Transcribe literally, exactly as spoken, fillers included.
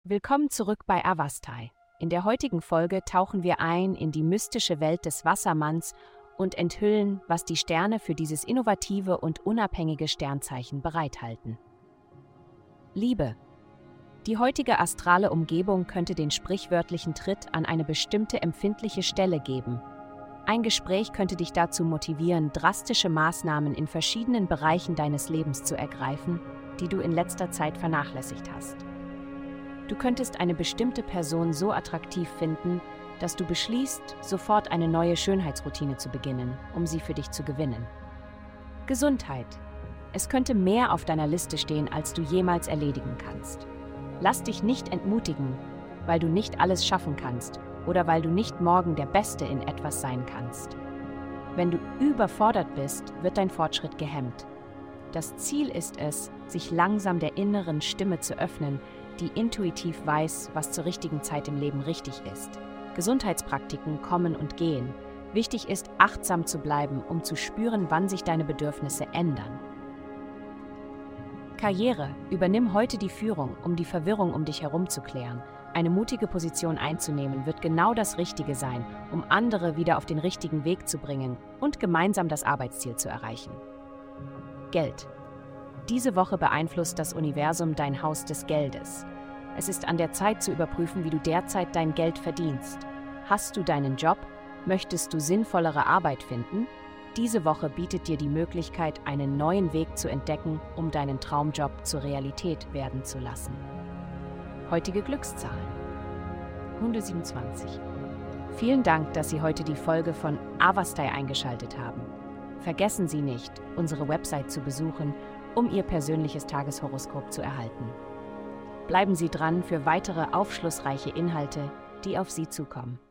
Willkommen zurück bei Avastai. In der heutigen Folge tauchen wir ein in die mystische Welt des Wassermanns und enthüllen, was die Sterne für dieses innovative und unabhängige Sternzeichen bereithalten. Liebe. Die heutige astrale Umgebung könnte den sprichwörtlichen Tritt an eine bestimmte empfindliche Stelle geben. Ein Gespräch könnte dich dazu motivieren, drastische Maßnahmen in verschiedenen Bereichen deines Lebens zu ergreifen, die du in letzter Zeit vernachlässigt hast. Du könntest eine bestimmte Person so attraktiv finden, dass du beschließt, sofort eine neue Schönheitsroutine zu beginnen, um sie für dich zu gewinnen. Gesundheit. Es könnte mehr auf deiner Liste stehen, als du jemals erledigen kannst. Lass dich nicht entmutigen, weil du nicht alles schaffen kannst oder weil du nicht morgen der Beste in etwas sein kannst. Wenn du überfordert bist, wird dein Fortschritt gehemmt. Das Ziel ist es, sich langsam der inneren Stimme zu öffnen, die intuitiv weiß, was zur richtigen Zeit im Leben richtig ist. Gesundheitspraktiken kommen und gehen. Wichtig ist, achtsam zu bleiben, um zu spüren, wann sich deine Bedürfnisse ändern. Karriere. Übernimm heute die Führung, um die Verwirrung um dich herum zu klären. Eine mutige Position einzunehmen wird genau das Richtige sein, um andere wieder auf den richtigen Weg zu bringen und gemeinsam das Arbeitsziel zu erreichen. Geld. Diese Woche beeinflusst das Universum dein Haus des Geldes. Es ist an der Zeit zu überprüfen, wie du derzeit dein Geld verdienst. Hast du deinen Job? Möchtest du sinnvollere Arbeit finden? Diese Woche bietet dir die Möglichkeit, einen neuen Weg zu entdecken, um deinen Traumjob zur Realität werden zu lassen. Heutige Glückszahlen. hundertsiebenundzwanzig. Vielen Dank, dass Sie heute die Folge von Avastai eingeschaltet haben. Vergessen Sie nicht, unsere Website zu besuchen, um Ihr persönliches Tageshoroskop zu erhalten. Bleiben Sie dran für weitere aufschlussreiche Inhalte, die auf Sie zukommen.